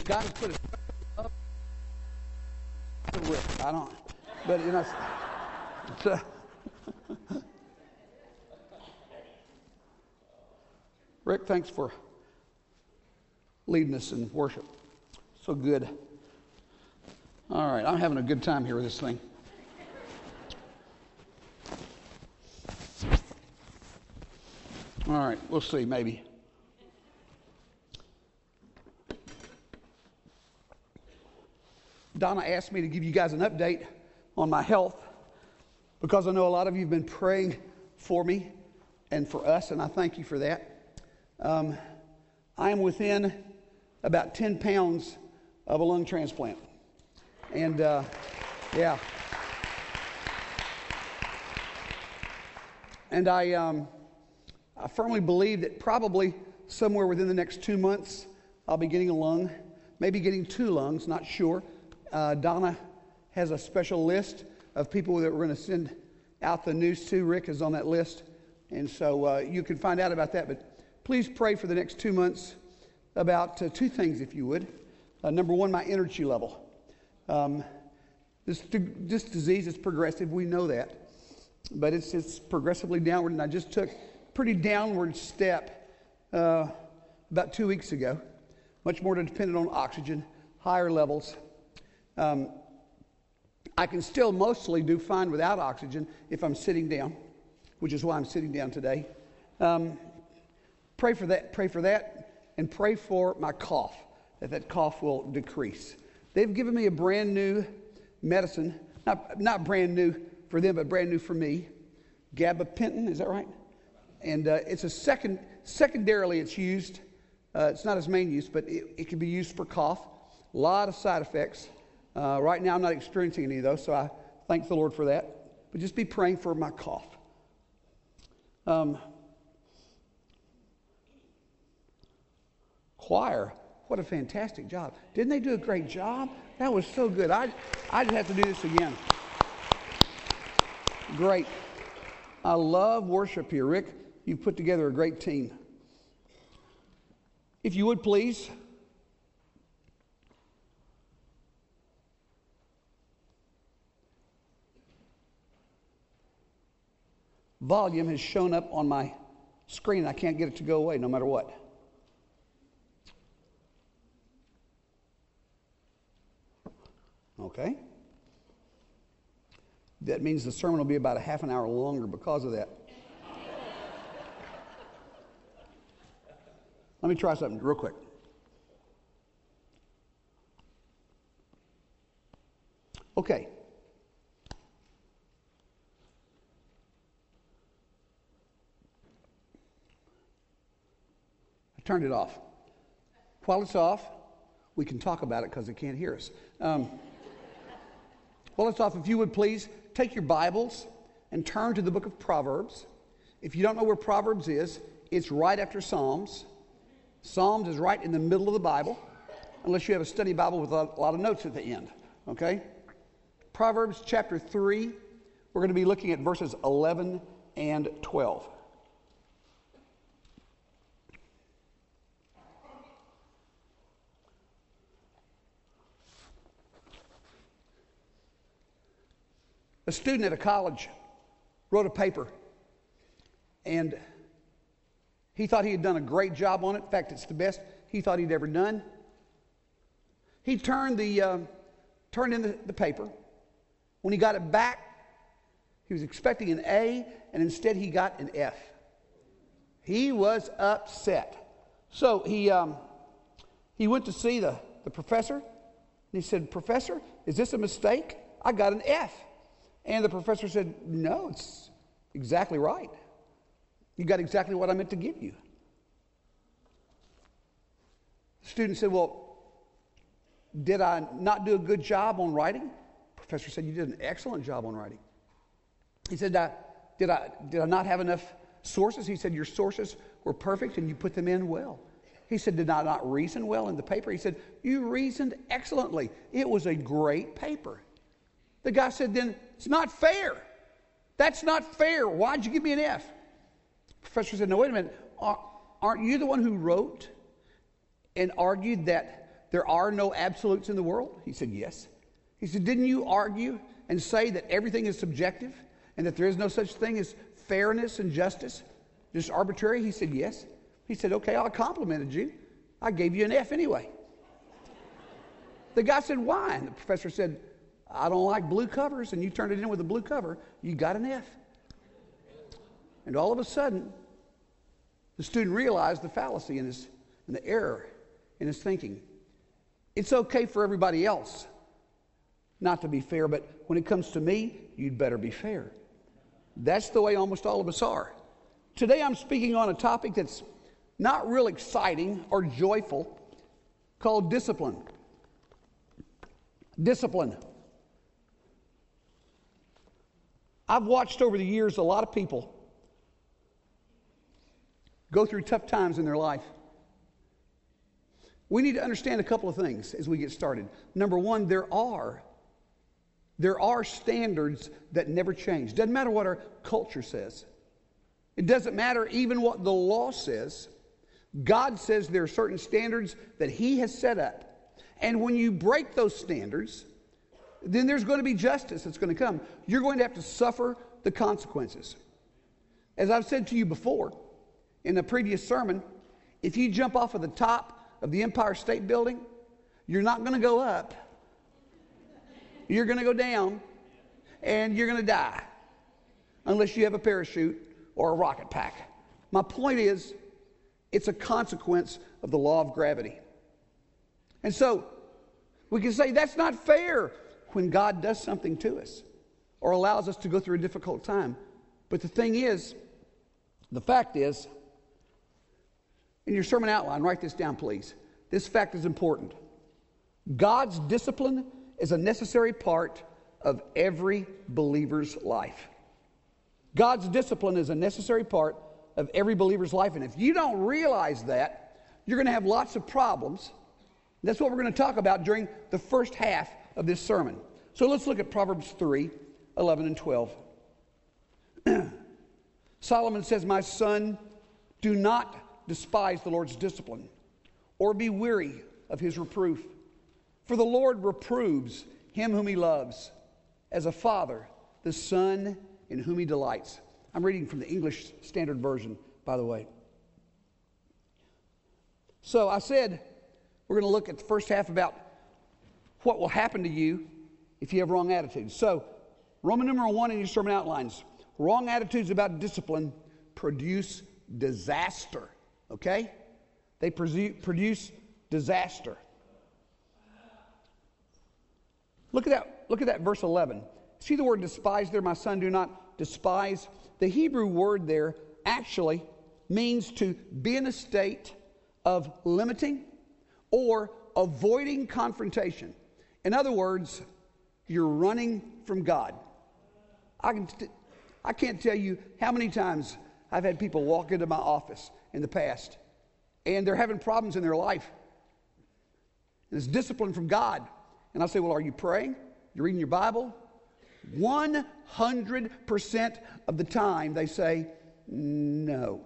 God has put a up with. I don't, but you know. So, Rick, thanks for leading us in worship. So good. All right, I'm having a good time here with this thing. All right, we'll see, maybe. Donna asked me to give you guys an update on my health because I know a lot of you have been praying for me and for us, and I thank you for that. I am within about 10 pounds of a lung transplant. And, yeah. And I firmly believe that probably somewhere within the next 2 months, I'll be getting a lung, maybe getting 2 lungs, not sure. Donna has a special list of people that we're going to send out the news to. Rick is on that list. And so you can find out about that. But please pray for the next 2 months about 2 things, if you would. Number one, my energy level. This disease is progressive. We know that. But it's progressively downward. And I just took a pretty downward step about 2 weeks ago. Much more dependent on oxygen, higher levels. I can still mostly do fine without oxygen if I'm sitting down, which is why I'm sitting down today. Pray for that, and pray for my cough, that cough will decrease. They've given me a brand new medicine, not brand new for them, but brand new for me, gabapentin, is that right? And it's secondarily it's used, it's not its main use, but it can be used for cough. A lot of side effects. Right now I'm not experiencing any of those, so I thank the Lord for that. But just be praying for my cough. Choir, what a fantastic job. Didn't they do a great job? That was so good. I just have to do this again. Great. I love worship here. Rick, you've put together a great team. If you would please. Volume has shown up on my screen. I can't get it to go away no matter what. Okay. That means the sermon will be about a half an hour longer because of that. Let me try something real quick. Okay. I turned it off. While it's off, we can talk about it because they can't hear us. While it's off, if you would please take your Bibles and turn to the book of Proverbs. If you don't know where Proverbs is, it's right after Psalms. Psalms is right in the middle of the Bible, unless you have a study Bible with a lot of notes at the end, okay? Proverbs chapter 3, we're going to be looking at verses 11 and 12. A student at a college wrote a paper, and he thought he had done a great job on it. In fact, it's the best he thought he'd ever done. He turned in the paper. When he got it back, he was expecting an A, and instead he got an F. He was upset. So he went to see the professor, and he said, "Professor, is this a mistake? I got an F." And the professor said, "No, it's exactly right. You got exactly what I meant to give you." The student said, "Well, did I not do a good job on writing?" The professor said, "You did an excellent job on writing." He said, did I not have enough sources?" He said, "Your sources were perfect and you put them in well." He said, "Did I not reason well in the paper?" He said, "You reasoned excellently. It was a great paper." The guy said, "Then it's not fair. That's not fair. Why'd you give me an F?" The professor said, "No, wait a minute. Aren't you the one who wrote and argued that there are no absolutes in the world? He said, yes. He said, didn't you argue and say that everything is subjective and that there is no such thing as fairness and justice, just arbitrary? He said, yes. He said, okay, I complimented you. I gave you an F anyway. The guy said, why? And the professor said, I don't like blue covers, and you turned it in with a blue cover. You got an F. And all of a sudden, the student realized the fallacy in the error in his thinking. It's okay for everybody else not to be fair, but when it comes to me, you'd better be fair. That's the way almost all of us are. Today I'm speaking on a topic that's not real exciting or joyful, called discipline. Discipline. I've watched over the years a lot of people go through tough times in their life. We need to understand a couple of things as we get started. Number one, there are standards that never change. Doesn't matter what our culture says. It doesn't matter even what the law says. God says there are certain standards that He has set up. And when you break those standards, then there's going to be justice that's going to come. You're going to have to suffer the consequences. As I've said to you before in a previous sermon, if you jump off of the top of the Empire State Building, you're not going to go up. You're going to go down, and you're going to die unless you have a parachute or a rocket pack. My point is, it's a consequence of the law of gravity. And so we can say that's not fair when God does something to us or allows us to go through a difficult time. But the fact is, in your sermon outline, write this down, please. This fact is important. God's discipline is a necessary part of every believer's life. God's discipline is a necessary part of every believer's life. And if you don't realize that, you're going to have lots of problems. That's what we're going to talk about during the first half of this sermon. So let's look at Proverbs 3, 11 and 12. Solomon says, my son, do not despise the Lord's discipline or be weary of His reproof. For the Lord reproves him whom He loves, as a father, the son in whom He delights. I'm reading from the English Standard Version, by the way. So I said we're going to look at the first half about what will happen to you if you have wrong attitudes. So Roman numeral 1 in your sermon outlines. Wrong attitudes about discipline produce disaster. Okay? They produce disaster. Look at that verse 11. See the word despise there, my son, do not despise. The Hebrew word there actually means to be in a state of limiting or avoiding confrontation. In other words, you're running from God. I can't tell you how many times I've had people walk into my office in the past and they're having problems in their life. And it's discipline from God. And I say, well, are you praying? You're reading your Bible? 100% of the time they say, no.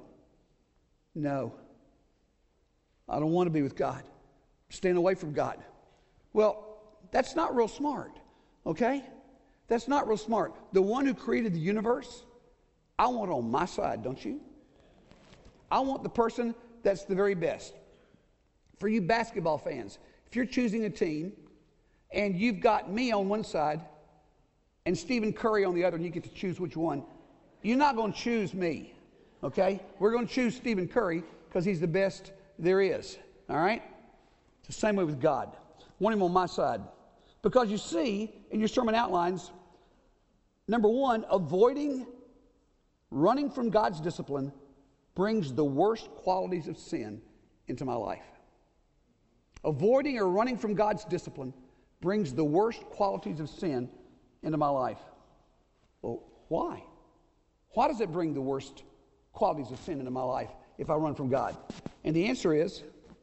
I don't want to be with God. I'm staying away from God. Well, that's not real smart, okay? That's not real smart. The one who created the universe, I want on my side, don't you? I want the person that's the very best. For you basketball fans, if you're choosing a team and you've got me on one side and Stephen Curry on the other, and you get to choose which one, you're not going to choose me, okay? We're going to choose Stephen Curry because he's the best there is, all right? It's the same way with God. I want him on my side. Because you see, in your sermon outlines, number one, running from God's discipline brings the worst qualities of sin into my life. Avoiding or running from God's discipline brings the worst qualities of sin into my life. Well, why? Why does it bring the worst qualities of sin into my life if I run from God? And the answer has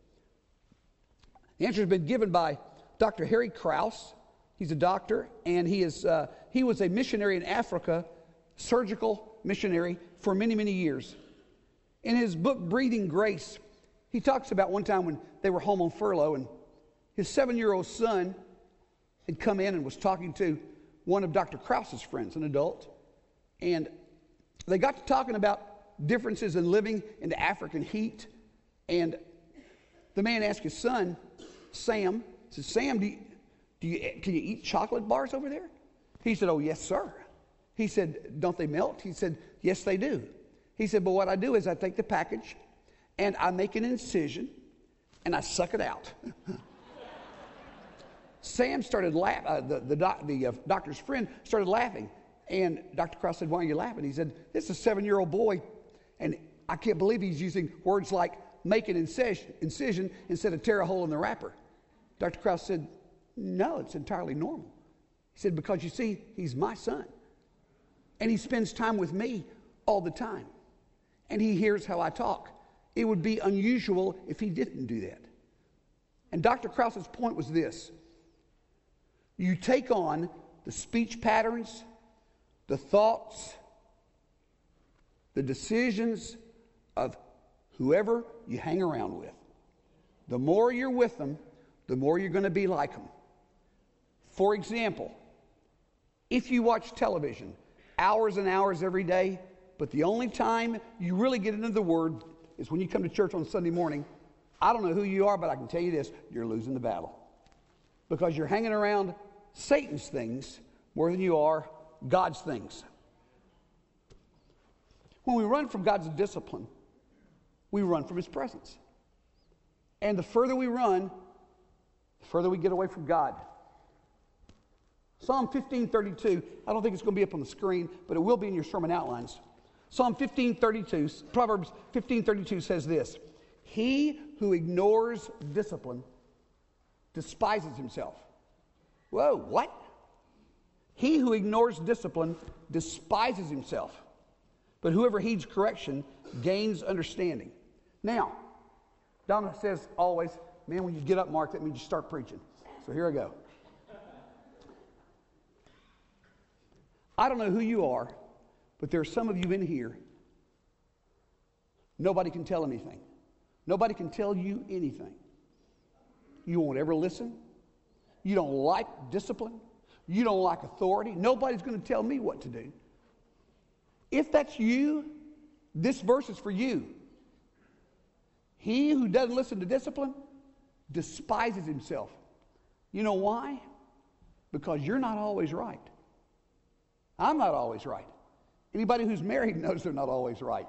been given by Dr. Harry Krause. He's a doctor, and he was a missionary in Africa, surgical missionary for many, many years. In his book, Breathing Grace, he talks about one time when they were home on furlough, and his 7-year-old son had come in and was talking to one of Dr. Krause's friends, an adult, and they got to talking about differences in living in the African heat. And the man asked his son, Sam, said, Sam, can you eat chocolate bars over there? He said, oh, yes, sir. He said, don't they melt? He said, yes, they do. He said, but what I do is I take the package and I make an incision and I suck it out. Sam started laughing. The doctor's friend started laughing. And Dr. Krause said, why are you laughing? He said, this is a 7-year-old boy, and I can't believe he's using words like make an incision instead of tear a hole in the wrapper. Dr. Krause said, no, it's entirely normal. He said, because you see, he's my son. And he spends time with me all the time. And he hears how I talk. It would be unusual if he didn't do that. And Dr. Krause's point was this. You take on the speech patterns, the thoughts, the decisions of whoever you hang around with. The more you're with them, the more you're going to be like them. For example, if you watch television hours and hours every day, but the only time you really get into the Word is when you come to church on Sunday morning, I don't know who you are, but I can tell you this, you're losing the battle. Because you're hanging around Satan's things more than you are God's things. When we run from God's discipline, we run from His presence. And the further we run, the further we get away from God. Psalm 15:32, I don't think it's going to be up on the screen, but it will be in your sermon outlines. Psalm 15:32, Proverbs 15:32 says this, he who ignores discipline despises himself. Whoa, what? He who ignores discipline despises himself, but whoever heeds correction gains understanding. Now, Donna says always, man, when you get up, Mark, that means you start preaching. So here I go. I don't know who you are, but there are some of you in here, nobody can tell anything. Nobody can tell you anything. You won't ever listen. You don't like discipline. You don't like authority. Nobody's going to tell me what to do. If that's you, this verse is for you. He who doesn't listen to discipline despises himself. You know why? Because you're not always right. I'm not always right. Anybody who's married knows they're not always right.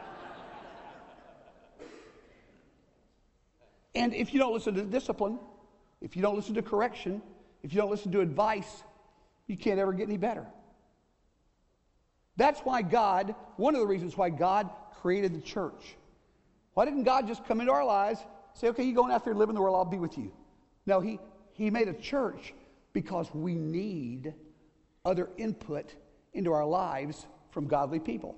And if you don't listen to discipline, if you don't listen to correction, if you don't listen to advice, you can't ever get any better. That's why God, one of the reasons why God created the church. Why didn't God just come into our lives, say, okay, you're going out there and live in the world, I'll be with you. No, he made a church because we need other input into our lives from godly people.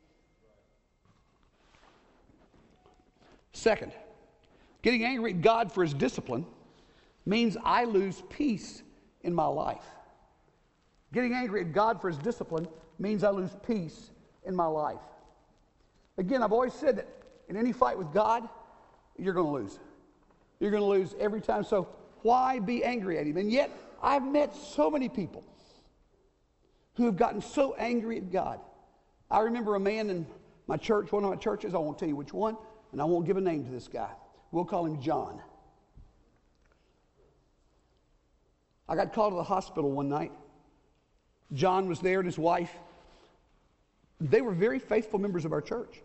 Second, getting angry at God for His discipline means I lose peace in my life. Getting angry at God for His discipline means I lose peace in my life. Again, I've always said that in any fight with God, you're going to lose. You're going to lose every time. So why be angry at Him? And yet, I've met so many people who have gotten so angry at God. I remember a man in my church, one of my churches, I won't tell you which one, and I won't give a name to this guy. We'll call him John. I got called to the hospital one night. John was there and his wife. They were very faithful members of our church.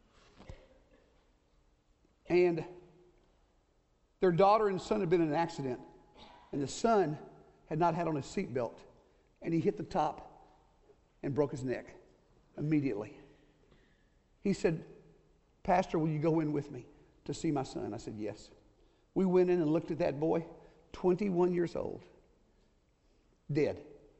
And their daughter and son had been in an accident. And the son had not had on his seatbelt. And he hit the top and broke his neck immediately. He said, Pastor, will you go in with me to see my son? I said, yes. We went in and looked at that boy, 21 years old, dead.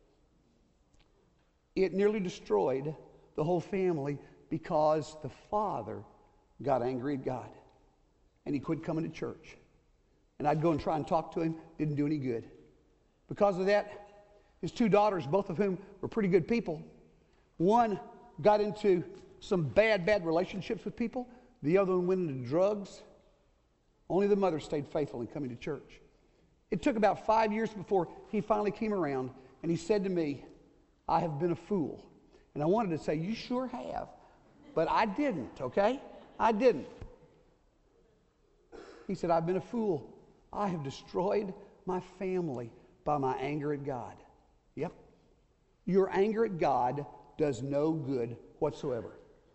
It nearly destroyed the whole family because the father got angry at God and he quit coming to church. And I'd go and try and talk to him, didn't do any good. Because of that, his two daughters, both of whom were pretty good people, one got into some bad relationships with people. The other one went into drugs. Only the mother stayed faithful in coming to church. It took about 5 years before he finally came around, and he said to me, I have been a fool. And I wanted to say, you sure have. But I didn't, okay? I didn't. He said, I've been a fool. I have destroyed my family by my anger at God. Yep. Your anger at God does no good whatsoever.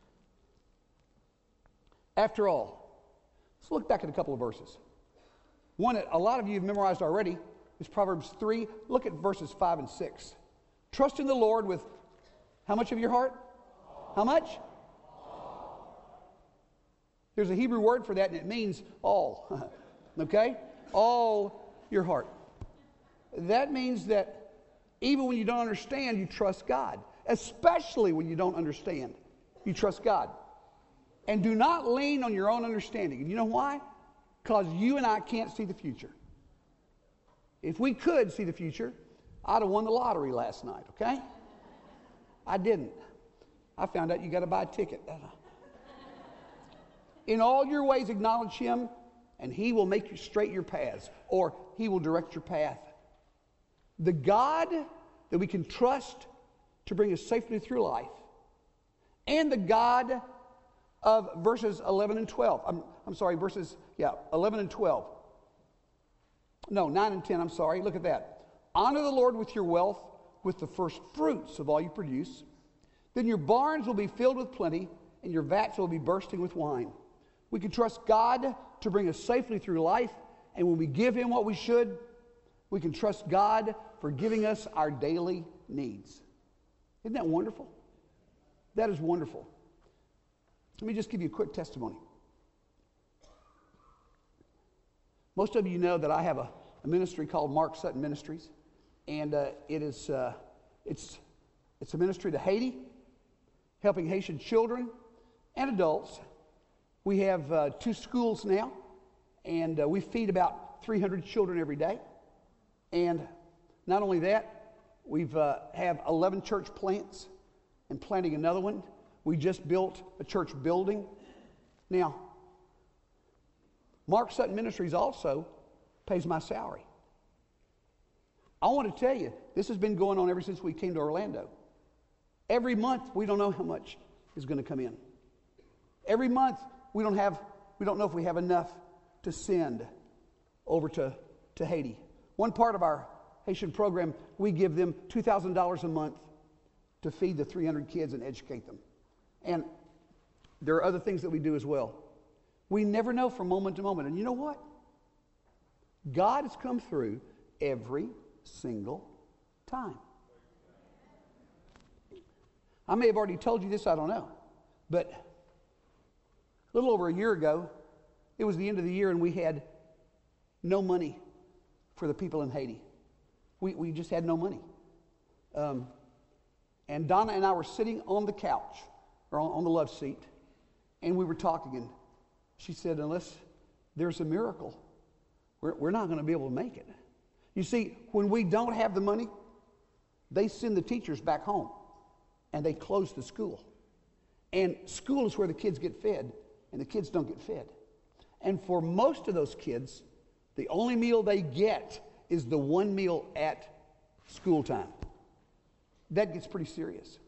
After all, let's look back at a couple of verses. One that a lot of you have memorized already is Proverbs 3. Look at verses 5 and 6. Trust in the Lord with how much of your heart? How much? There's a Hebrew word for that, and it means all. Okay? All your heart. That means that even when you don't understand, you trust God. Especially when you don't understand, you trust God. And do not lean on your own understanding. And you know why? Because you and I can't see the future. If we could see the future, I'd have won the lottery last night, okay? I didn't. I found out you got to buy a ticket. In all your ways acknowledge him, and he will make you straight your paths, or he will direct your path. The God that we can trust to bring us safely through life, and the God of verses 11 and 12. I'm sorry, verses 11 and 12. No, 9 and 10, I'm sorry. Look at that. Honor the Lord with your wealth, with the first fruits of all you produce. Then your barns will be filled with plenty, and your vats will be bursting with wine. We can trust God to bring us safely through life, and when we give him what we should, we can trust God for giving us our daily needs. Isn't that wonderful? That is wonderful. Let me just give you a quick testimony. Most of you know that I have a ministry called Mark Sutton Ministries, and it's a ministry to Haiti, helping Haitian children and adults. We have 2 schools now, and we feed about 300 children every day. And not only that, we've have 11 church plants and planting another one. We just built a church building. Now, Mark Sutton Ministries also pays my salary. I want to tell you, this has been going on ever since we came to Orlando. Every month, we don't know how much is going to come in. Every month, we don't know if we have enough to send over to Haiti. One part of our Haitian program, we give them $2,000 a month to feed the 300 kids and educate them. And there are other things that we do as well. We never know from moment to moment. And you know what? God has come through every single time. I may have already told you this, I don't know. But a little over a year ago, it was the end of the year, and we had no money for the people in Haiti. We just had no money. And Donna and I were sitting on the couch, or on the love seat, and we were talking, and she said, unless there's a miracle, we're not going to be able to make it. You see, when we don't have the money, they send the teachers back home, and they close the school. And school is where the kids get fed, and the kids don't get fed. And for most of those kids, the only meal they get is the one meal at school time. That gets pretty serious.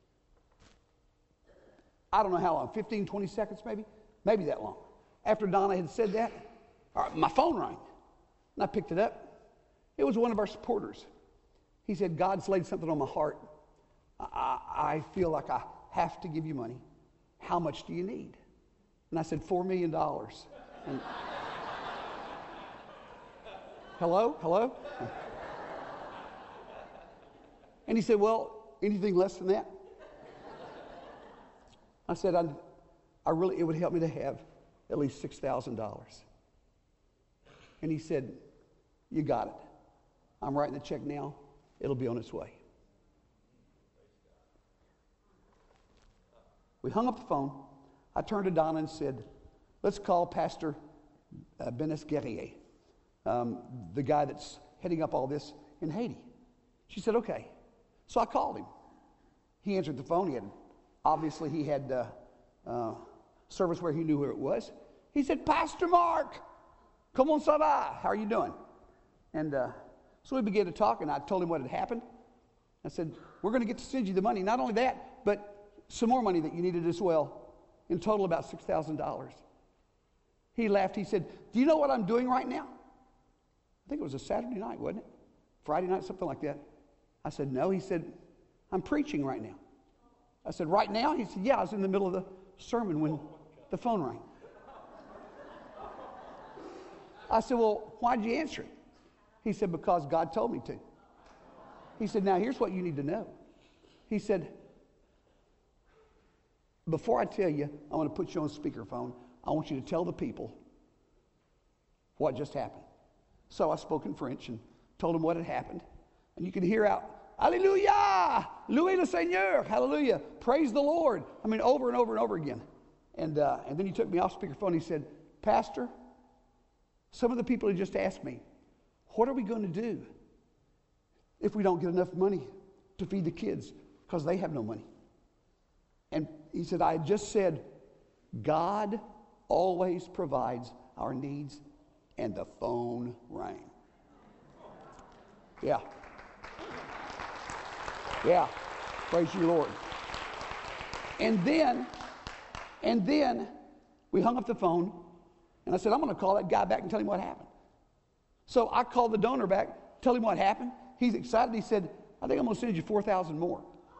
I don't know how long, 15, 20 seconds maybe that long. After Donna had said that, my phone rang, and I picked it up. It was one of our supporters. He said, God's laid something on my heart. I feel like I have to give you money. How much do you need? And I said, $4 million. And, hello? And he said, well, anything less than that? I said, it would help me to have at least $6,000. And he said, you got it. I'm writing the check now. It'll be on its way. We hung up the phone. I turned to Donna and said, let's call Pastor Benes Guerrier, the guy that's heading up all this in Haiti. She said, okay. So I called him. He answered the phone. Obviously he had service where he knew where it was. He said, Pastor Mark, comment ça va? How are you doing? And so we began to talk, and I told him what had happened. I said, we're going to get to send you the money. Not only that, but some more money that you needed as well. In total, about $6,000. He laughed. He said, do you know what I'm doing right now? I think it was a Saturday night, wasn't it? Friday night, something like that. I said, no. He said, I'm preaching right now. I said, right now? He said, yeah, I was in the middle of the sermon when the phone rang. I said, well, why'd you answer it? He said, because God told me to. He said, now here's what you need to know. He said, before I tell you, I want to put you on speakerphone. I want you to tell the people what just happened. So I spoke in French and told them what had happened. And you could hear out, Alleluia! Louez le Seigneur! Hallelujah! Praise the Lord! I mean, over and over and over again. And then he took me off speakerphone and he said, Pastor, some of the people had just asked me, what are we going to do if we don't get enough money to feed the kids because they have no money? And he said, I had just said, God always provides our needs, and the phone rang. Yeah. Yeah. Praise you, Lord. And then we hung up the phone, and I said, I'm going to call that guy back and tell him what happened. So I called the donor back, tell him what happened. He's excited. He said, I think I'm going to send you 4,000 more.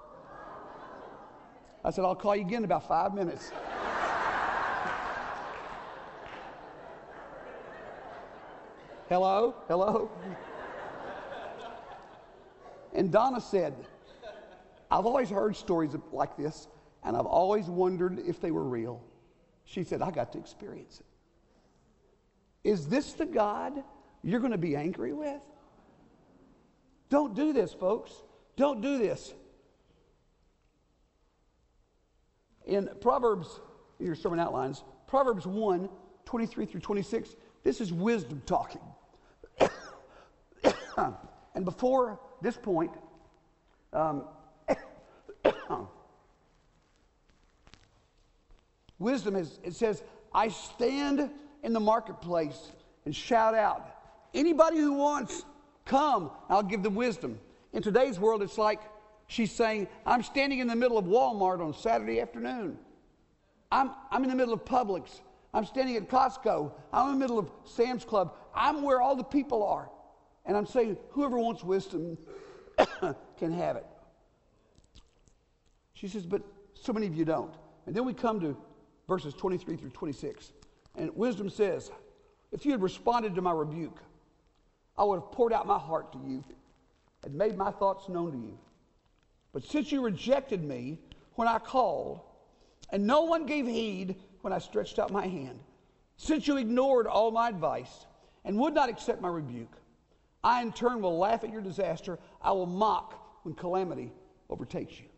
I said, I'll call you again in about 5 minutes. Hello? Hello? And Donna said, I've always heard stories like this, and I've always wondered if they were real. She said, I got to experience it. Is this the God you're going to be angry with? Don't do this, folks. Don't do this. In Proverbs, in your sermon outlines, Proverbs 1, 23 through 26, this is wisdom talking. And before this point, wisdom is, it says, I stand in the marketplace and shout out, anybody who wants, come, I'll give them wisdom. In today's world, it's like she's saying, I'm standing in the middle of Walmart on Saturday afternoon. I'm in the middle of Publix. I'm standing at Costco. I'm in the middle of Sam's Club. I'm where all the people are. And I'm saying, whoever wants wisdom can have it. She says, but so many of you don't. And then we come to verses 23 through 26. And wisdom says, if you had responded to my rebuke, I would have poured out my heart to you and made my thoughts known to you. But since you rejected me when I called, and no one gave heed when I stretched out my hand, since you ignored all my advice and would not accept my rebuke, I in turn will laugh at your disaster. I will mock when calamity overtakes you.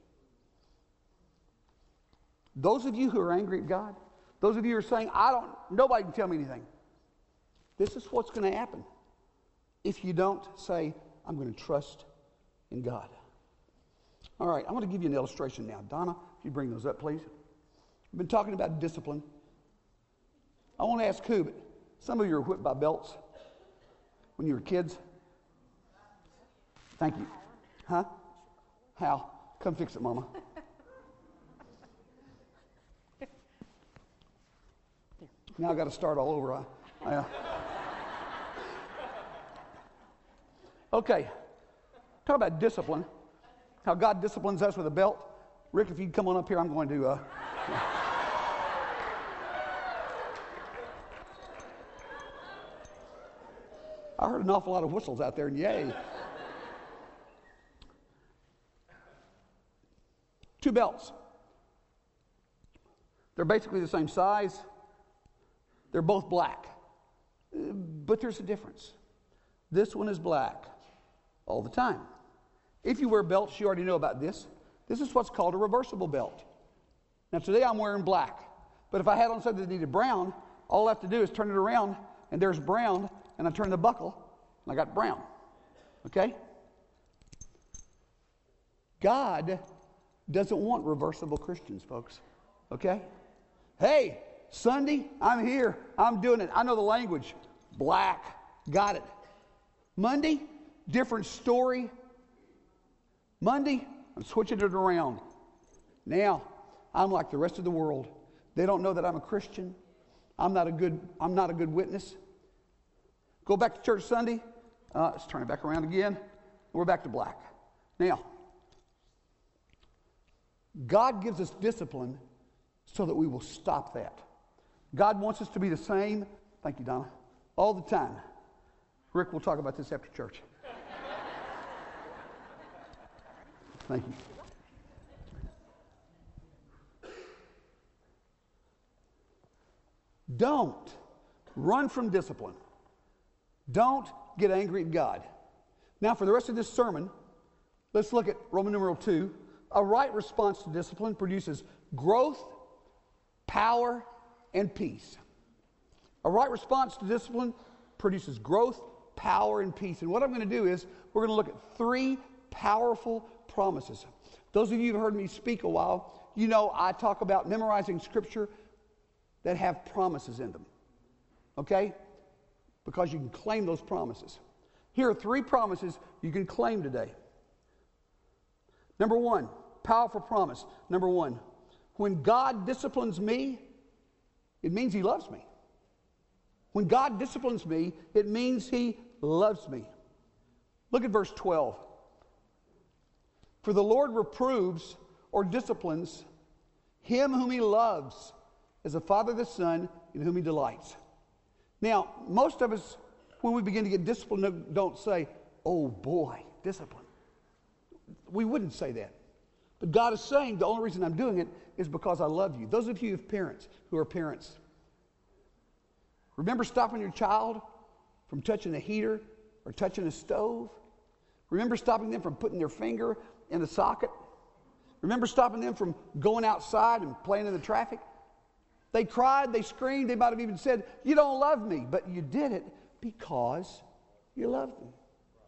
Those of you who are angry at God, those of you who are saying, nobody can tell me anything. This is what's going to happen if you don't say, I'm going to trust in God. All right, I'm going to give you an illustration now. Donna, if you bring those up, please. We've been talking about discipline. I want to ask who, but some of you were whipped by belts when you were kids. Thank you. Huh? How? Come fix it, Mama. Now I got to start all over. Okay. Talk about discipline. How God disciplines us with a belt. Rick, if you'd come on up here, I'm going to... I heard an awful lot of whistles out there, and yay. 2 belts. They're basically the same size. They're both black. But there's a difference. This one is black all the time. If you wear belts, you already know about this. This is what's called a reversible belt. Now, today I'm wearing black. But if I had on something that needed brown, all I have to do is turn it around, and there's brown, and I turn the buckle, and I got brown. Okay? God doesn't want reversible Christians, folks. Okay? Hey, Sunday, I'm here. I'm doing it. I know the language. Black. Got it. Monday, different story. Monday, I'm switching it around. Now, I'm like the rest of the world. They don't know that I'm a Christian. I'm not a good witness. Go back to church Sunday. Let's turn it back around again. We're back to black. Now, God gives us discipline so that we will stop that. God wants us to be the same, thank you, Donna, all the time. Rick, we'll talk about this after church. Thank you. Don't run from discipline. Don't get angry at God. Now, for the rest of this sermon, let's look at Roman numeral 2. A right response to discipline produces growth, power, and peace. A right response to discipline produces growth, power, and peace. And what I'm going to do is we're going to look at 3 powerful promises. Those of you who've heard me speak a while, you know I talk about memorizing scripture that have promises in them. Okay? Because you can claim those promises. Here are 3 promises you can claim today. Number 1, powerful promise. Number 1, when God disciplines me, it means He loves me. When God disciplines me, it means He loves me. Look at verse 12. For the Lord reproves or disciplines him whom He loves, as a father the Son in whom He delights. Now, most of us, when we begin to get disciplined, don't say, oh boy, discipline. We wouldn't say that. But God is saying the only reason I'm doing it is because I love you. Those of you who are parents, remember stopping your child from touching a heater or touching a stove? Remember stopping them from putting their finger in the socket? Remember stopping them from going outside and playing in the traffic? They cried, they screamed, they might have even said, you don't love me, but you did it because you loved me.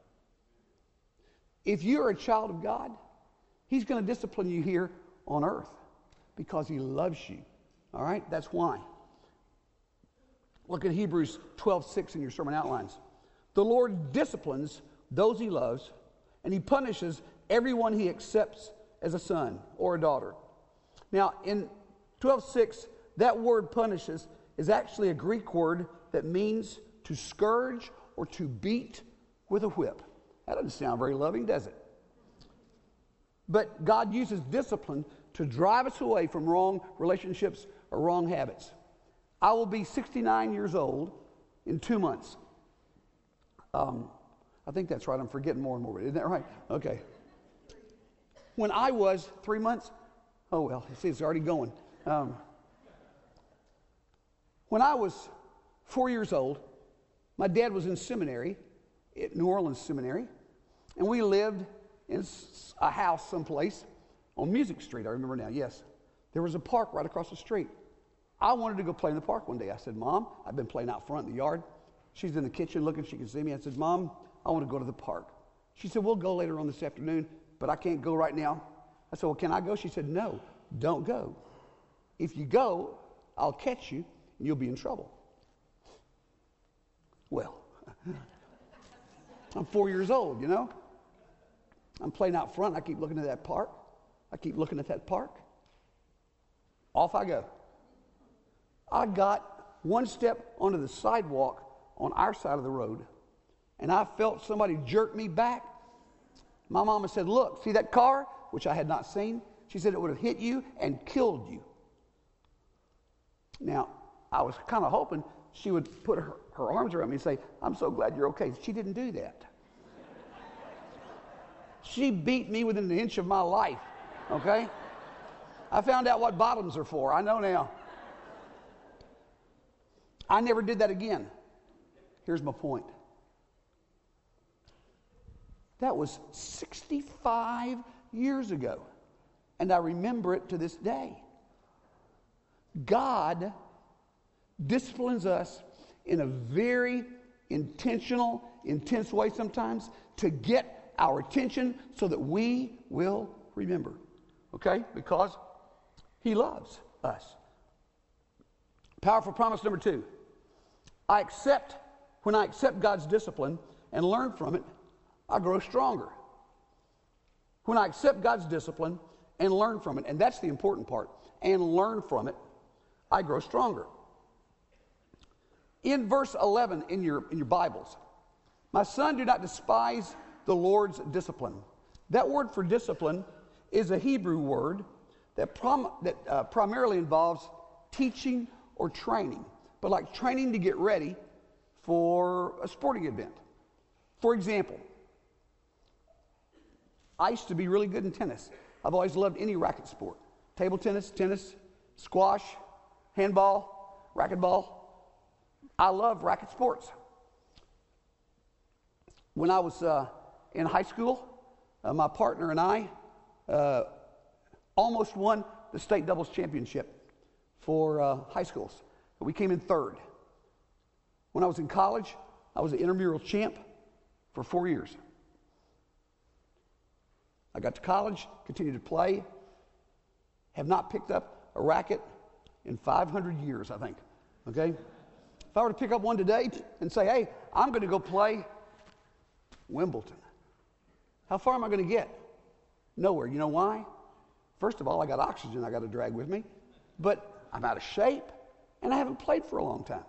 If you're a child of God, He's going to discipline you here on earth because He loves you. All right? That's why. Look at Hebrews 12:6 in your sermon outlines. The Lord disciplines those He loves, and He punishes everyone He accepts as a son or a daughter. Now, in 12:6, that word punishes is actually a Greek word that means to scourge or to beat with a whip. That doesn't sound very loving, does it? But God uses discipline to drive us away from wrong relationships or wrong habits. I will be 69 years old in 2 months. I think that's right. I'm forgetting more and more. Isn't that right? Okay. When I was 3 months, oh well, see, it's already going. When I was 4 years old, my dad was in seminary, at New Orleans Seminary, and we lived in a house someplace on Music Street. I remember now, yes. There was a park right across the street. I wanted to go play in the park one day. I said, Mom, I've been playing out front in the yard. She's in the kitchen looking, she can see me. I said, Mom, I want to go to the park. She said, we'll go later on this afternoon, but I can't go right now. I said, well, can I go? She said, no, don't go. If you go, I'll catch you and you'll be in trouble. Well, I'm 4 years old, you know. I'm playing out front. I keep looking at that park. Off I go. I got one step onto the sidewalk on our side of the road, and I felt somebody jerk me back. My mama said, look, see that car? Which I had not seen. She said it would have hit you and killed you. Now, I was kind of hoping she would put her arms around me and say, I'm so glad you're okay. She didn't do that. She beat me within an inch of my life, okay? I found out what bottoms are for. I know now. I never did that again. Here's my point. That was 65 years ago, and I remember it to this day. God disciplines us in a very intentional, intense way sometimes to get our attention so that we will remember, okay? Because He loves us. Powerful promise number 2. When I accept God's discipline, and learn from it, I grow stronger. When I accept God's discipline and learn from it, and that's the important part, and learn from it, I grow stronger. In verse 11 in your Bibles, my son, do not despise the Lord's discipline. That word for discipline is a Hebrew word that primarily involves teaching or training, but like training to get ready for a sporting event. For example, I used to be really good in tennis. I've always loved any racket sport. Table tennis, squash, handball, racquetball. I love racket sports. When I was in high school, my partner and I almost won the state doubles championship for high schools. We came in third. When I was in college, I was an intramural champ for 4 years. I got to college, continued to play, have not picked up a racket in 500 years, I think, okay? If I were to pick up one today and say, hey, I'm going to go play Wimbledon, how far am I going to get? Nowhere. You know why? First of all, I got oxygen I got to drag with me, but I'm out of shape, and I haven't played for a long time.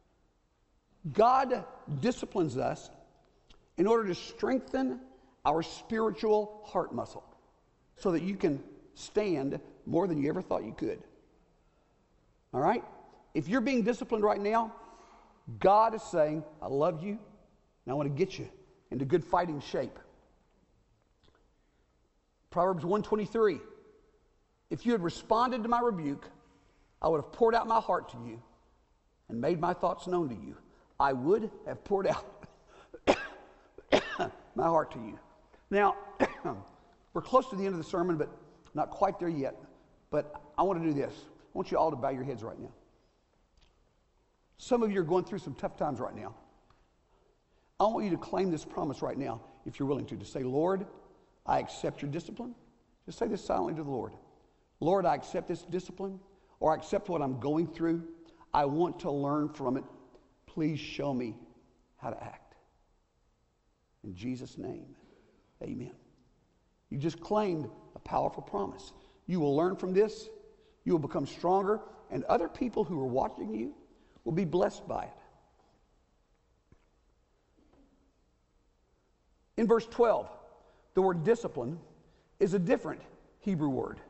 God disciplines us in order to strengthen our spiritual heart muscle so that you can stand more than you ever thought you could. All right? If you're being disciplined right now, God is saying, I love you, and I want to get you into good fighting shape. Proverbs 1:23, if you had responded to my rebuke, I would have poured out my heart to you and made my thoughts known to you. I would have poured out my heart to you. Now, we're close to the end of the sermon, but not quite there yet. But I want to do this. I want you all to bow your heads right now. Some of you are going through some tough times right now. I want you to claim this promise right now, if you're willing to say, Lord, I accept your discipline. Just say this silently to the Lord. Lord, I accept this discipline, or I accept what I'm going through. I want to learn from it. Please show me how to act. In Jesus' name, amen. You just claimed a powerful promise. You will learn from this. You will become stronger, and other people who are watching you will be blessed by it. In verse 12, the word discipline is a different Hebrew word.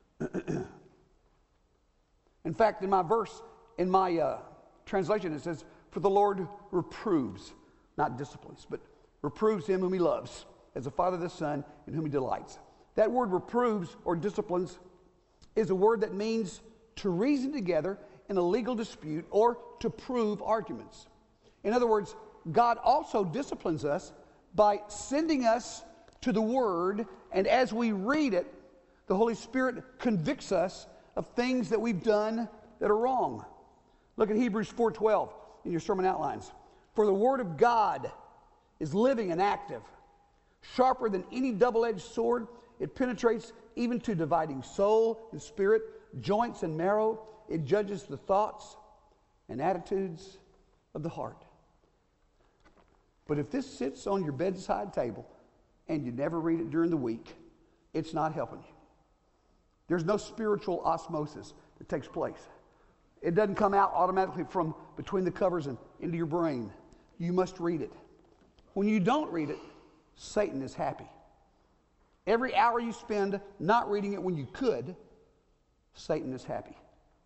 In fact, in my translation, it says, for the Lord reproves, not disciplines, but reproves him whom he loves, as a father the son in whom he delights. That word reproves or disciplines is a word that means to reason together in a legal dispute or to prove arguments. In other words, God also disciplines us by sending us to the Word, and as we read it, the Holy Spirit convicts us of things that we've done that are wrong. Look at Hebrews 4:12 in your sermon outlines. For the Word of God is living and active, sharper than any double-edged sword. It penetrates even to dividing soul and spirit, joints and marrow. It judges the thoughts and attitudes of the heart. But if this sits on your bedside table and you never read it during the week, it's not helping you. There's no spiritual osmosis that takes place. It doesn't come out automatically from between the covers and into your brain. You must read it. When you don't read it, Satan is happy. Every hour you spend not reading it when you could, Satan is happy.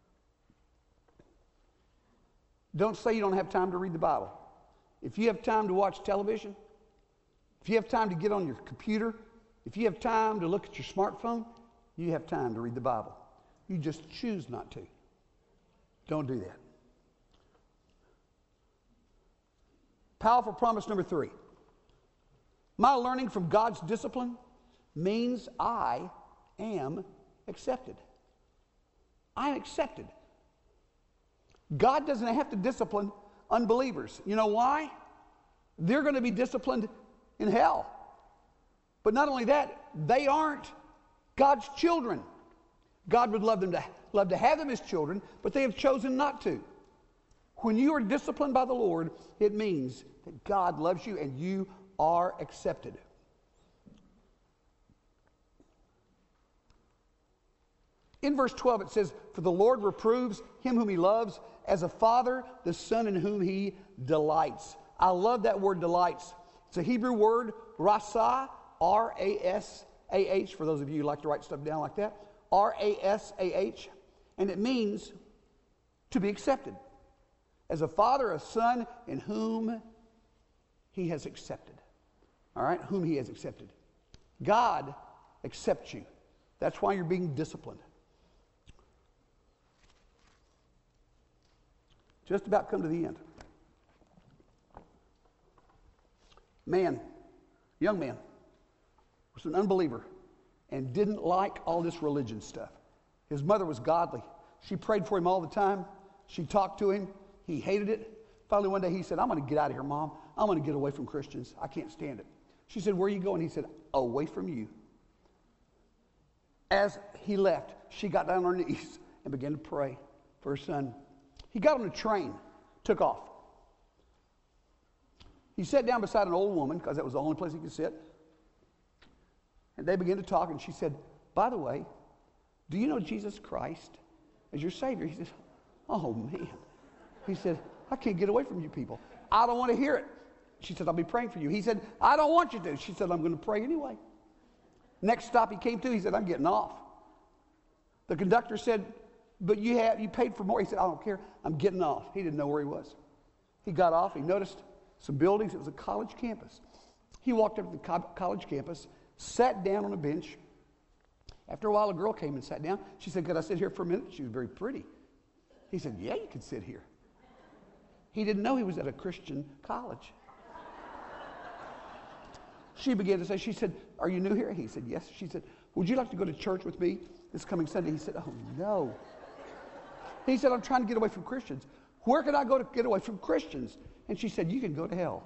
Don't say you don't have time to read the Bible. If you have time to watch television, if you have time to get on your computer, if you have time to look at your smartphone, you have time to read the Bible. You just choose not to. Don't do that. Powerful promise number 3. My learning from God's discipline means I am accepted. I am accepted. God doesn't have to discipline unbelievers. You know why? They're going to be disciplined in hell. But not only that, they aren't God's children. God would love to have them as children, but they have chosen not to. When you are disciplined by the Lord, it means that God loves you and you are accepted. In verse 12 it says, "For the Lord reproves him whom he loves, as a father the son in whom he delights." I love that word delights. It's a Hebrew word, rasah, R-A-S-A-H, for those of you who like to write stuff down like that, R-A-S-A-H, and it means to be accepted. As a father, a son in whom he has accepted. All right, whom he has accepted. God accepts you. That's why you're being disciplined. Just about come to the end. Young man, was an unbeliever and didn't like all this religion stuff. His mother was godly. She prayed for him all the time. She talked to him. He hated it. Finally, one day he said, "I'm going to get out of here, Mom. I'm going to get away from Christians. I can't stand it." She said, "Where are you going?" He said, "Away from you." As he left, she got down on her knees and began to pray for her son. He got on a train, took off. He sat down beside an old woman, because that was the only place he could sit. And they began to talk, and she said, "By the way, do you know Jesus Christ as your Savior?" He said, "Oh, man." He said, "I can't get away from you people. I don't want to hear it." She said, "I'll be praying for you." He said, "I don't want you to." She said, "I'm going to pray anyway." Next stop he came to, he said, "I'm getting off." The conductor said, "But you paid for more." He said, "I don't care. I'm getting off." He didn't know where he was. He got off. He noticed some buildings. It was a college campus. He walked up to the college campus, sat down on a bench. After a while, a girl came and sat down. She said, "Could I sit here for a minute?" She was very pretty. He said, "Yeah, you can sit here." He didn't know he was at a Christian college. She began to say, she said, "Are you new here?" He said, "Yes." She said, "Would you like to go to church with me this coming Sunday?" He said, "Oh, no." He said, "I'm trying to get away from Christians." "Where can I go to get away from Christians?" And she said, "You can go to hell."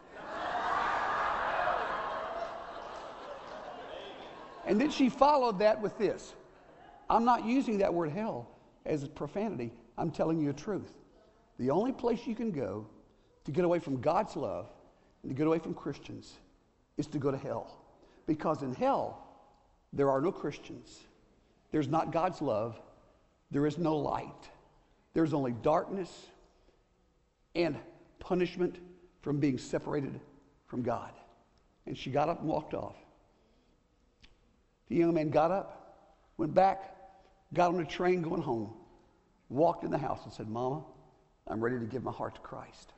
And then she followed that with this. I'm not using that word hell as profanity. I'm telling you the truth. The only place you can go to get away from God's love and to get away from Christians is to go to hell. Because in hell, there are no Christians. There's not God's love. There is no light. There's only darkness and punishment from being separated from God. And she got up and walked off. The young man got up, went back, got on a train going home, walked in the house and said, "Mama, I'm ready to give my heart to Christ."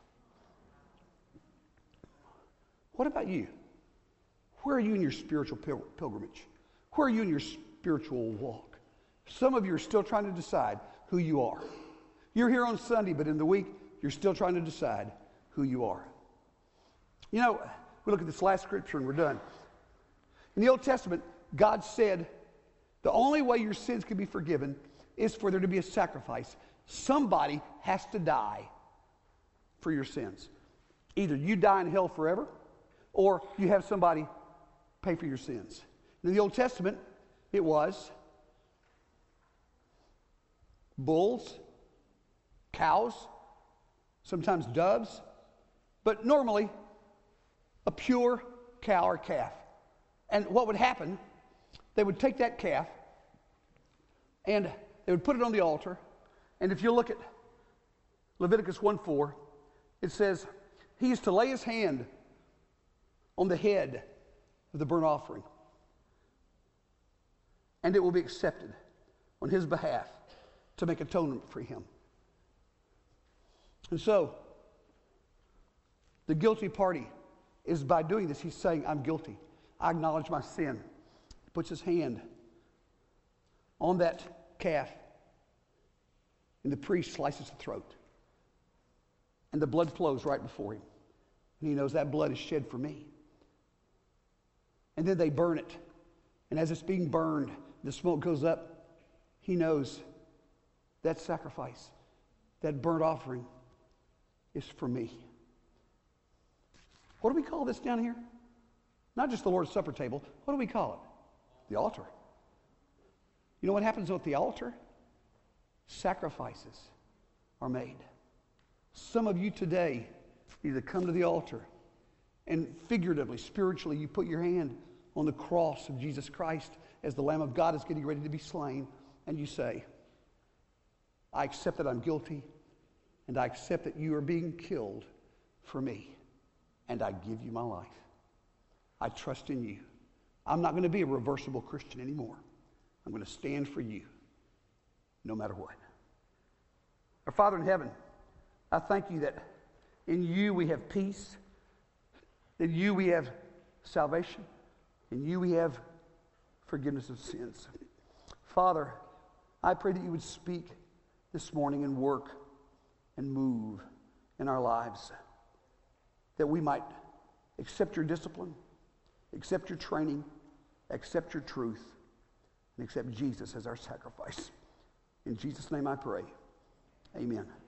What about you? Where are you in your spiritual pilgrimage? Where are you in your spiritual walk? Some of you are still trying to decide who you are. You're here on Sunday, but in the week, you're still trying to decide who you are. You know, we look at this last scripture and we're done. In the Old Testament, God said the only way your sins can be forgiven is for there to be a sacrifice. Somebody has to die for your sins. Either you die in hell forever, or you have somebody pay for your sins. In the Old Testament, it was bulls, cows, sometimes doves, but normally a pure cow or calf. And what would happen, they would take that calf and they would put it on the altar. And if you look at Leviticus 1:4, it says, he is to lay his hand on the head of the burnt offering, and it will be accepted on his behalf to make atonement for him. And so, the guilty party is by doing this, he's saying, I'm guilty. I acknowledge my sin. He puts his hand on that calf, and the priest slices the throat. And the blood flows right before him. And he knows that blood is shed for me. And then they burn it. And as it's being burned, the smoke goes up. He knows that sacrifice, that burnt offering, is for me. What do we call this down here? Not just the Lord's Supper table. What do we call it? The altar. You know what happens at the altar? Sacrifices are made. Some of you today need to come to the altar and figuratively, spiritually, you put your hand on the cross of Jesus Christ as the Lamb of God is getting ready to be slain, and you say, I accept that I'm guilty, and I accept that you are being killed for me, and I give you my life. I trust in you. I'm not going to be a reversible Christian anymore. I'm going to stand for you no matter what. Our Father in heaven, I thank you that in you we have peace, in you we have salvation, in you we have forgiveness of sins. Father, I pray that you would speak this morning and work and move in our lives, that we might accept your discipline, accept your training, accept your truth, and accept Jesus as our sacrifice. In Jesus' name I pray. Amen.